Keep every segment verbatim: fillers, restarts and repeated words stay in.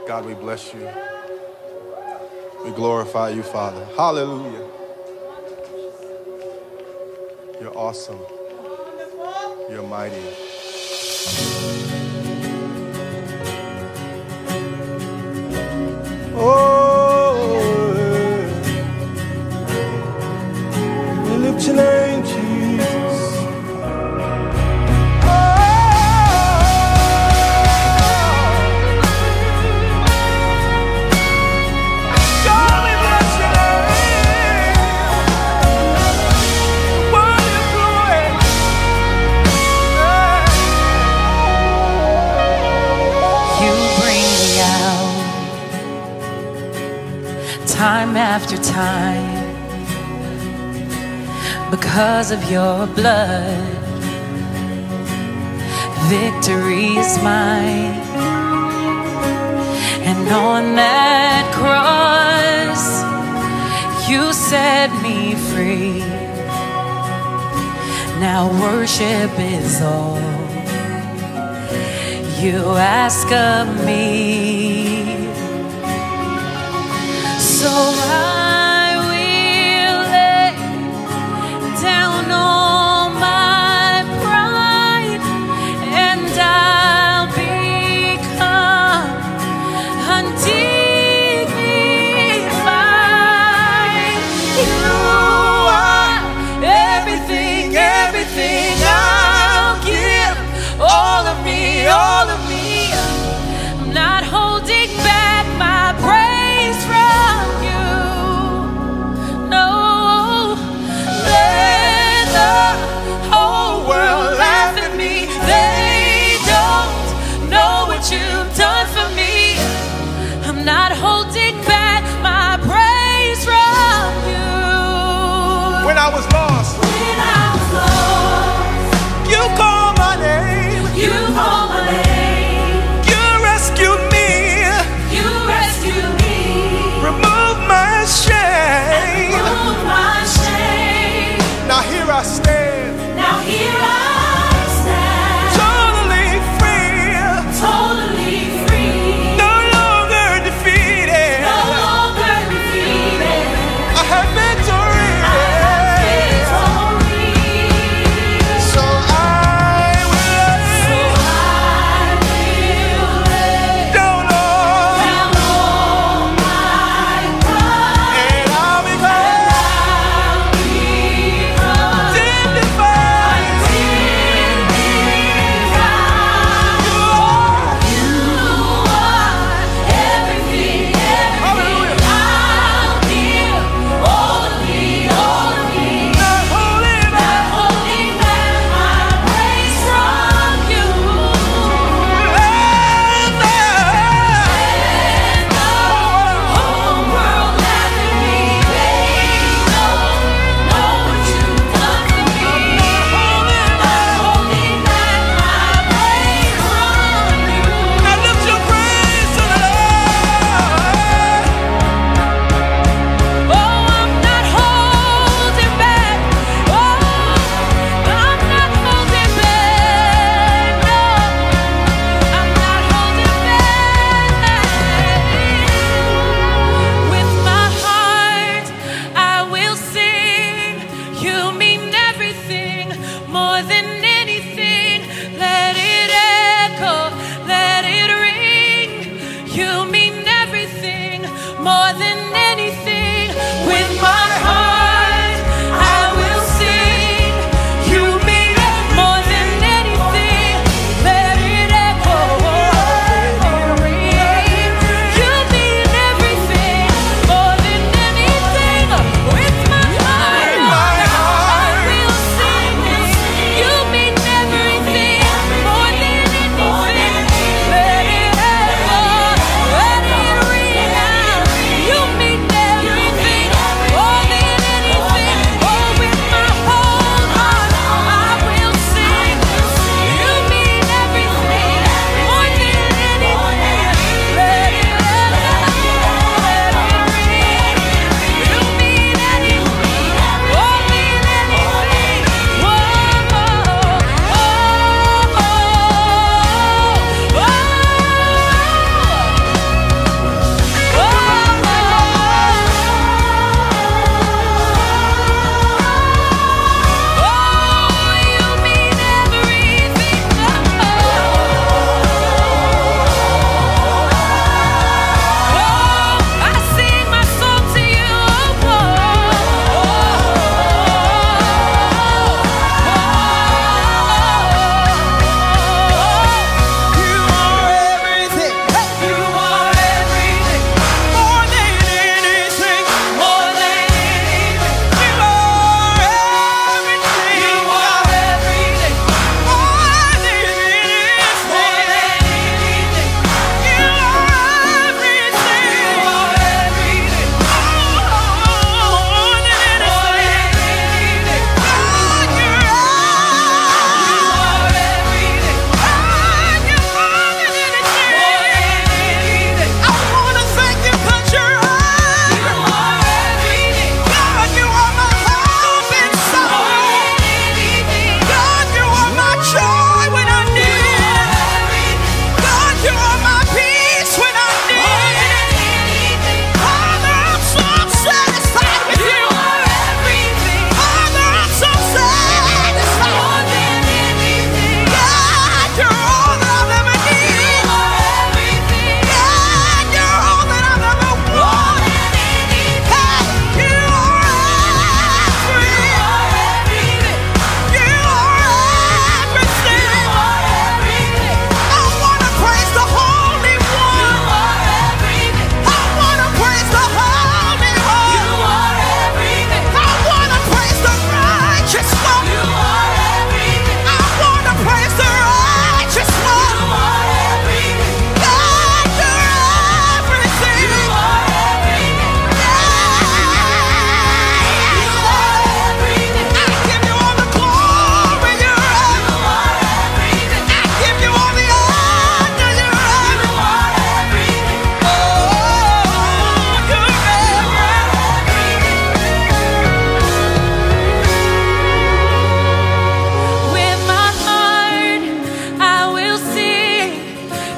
God, we bless you. We glorify you, Father. Hallelujah. You're awesome. You're mighty. Oh, we lift your name, Jesus. Time after time, because of your blood, victory is mine. And on that cross, you set me free. Now worship is all you ask of me. So I will lay down all my pride, and I'll become undignified. You are everything, everything. I'll give all of me, all of me. I'm not holding back my praise from you.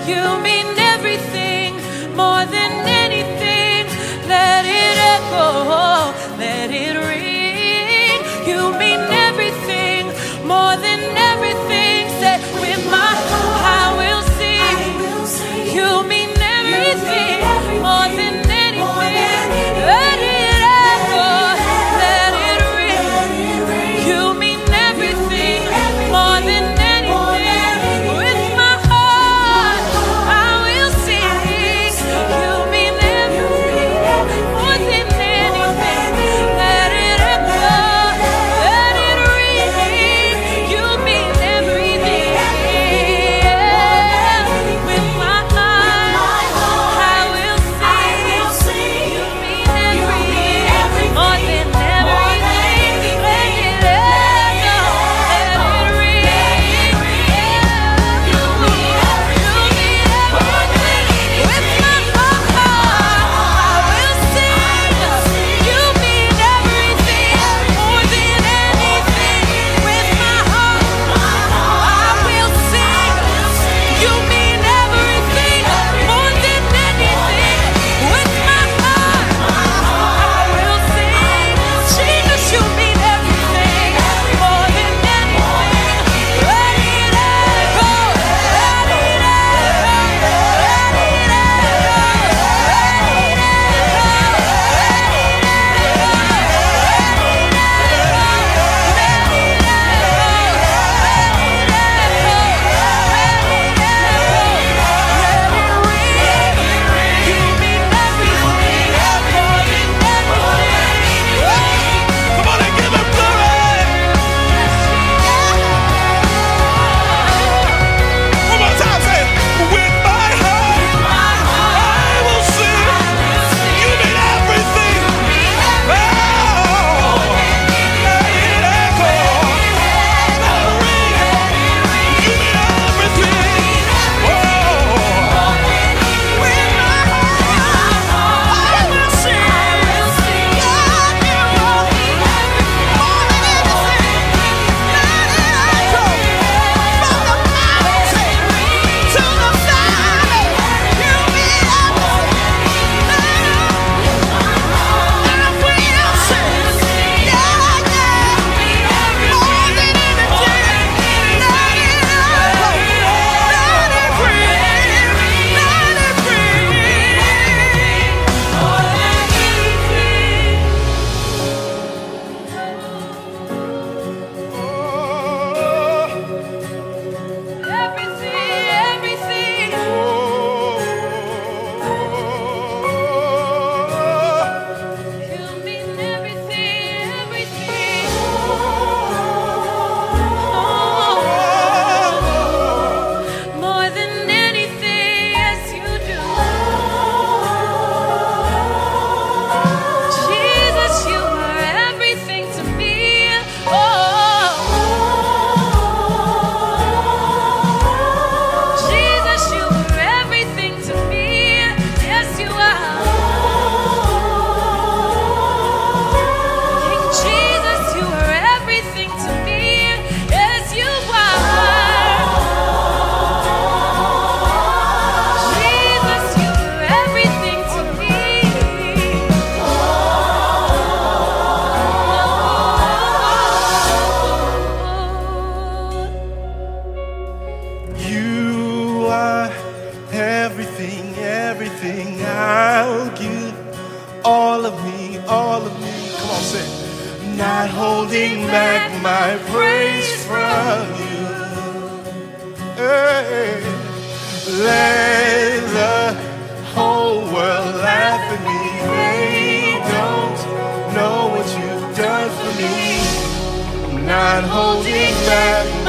You mean everything, more than anything. Let it echo, let it ring. You mean everything, more than everything. Say, with my heart I will sing. You mean everything, more than anything. Let it echo, let it ring. You mean everything, more than anything. With my heart I will sing. You mean everything, more than anything. Let it echo, let it ring. You mean everything. With my heart I will sing. You mean everything, more than everything. Let it echo, let it ring. You mean everything. With my heart I will sing. You mean everything, more than anything. With my heart I will sing. You mean everything, more than anything. With my heart I will sing. Jesus, you mean everything, more than anything. Let it echo, let it echo, let it Come on and give him glory. One more time, say it. With my heart, I will sing. You mean everything. Oh, let it echo, let it ring. You mean everything. Oh, with my heart, I will sing. God, you are more than anything. Let it echo from the mountain to the valley. You mean everything. I will sing. Yeah, yeah. More than anything. Let it echo. Let it ring. Let it ring. More than anything. Everything, everything. You mean everything, everything. More than anything, yes you do. Jesus, you are everything to me. Oh, Jesus, you are everything to me. Yes, you are. King Jesus, you are everything to me. Yes, you are. Jesus, you are everything to me. You are everything, everything. I'll give all of me, all of me. Come on, say it. Not holding back my praise from you. Hey, let the whole world laugh at me. They don't know what you've done for me. Not holding back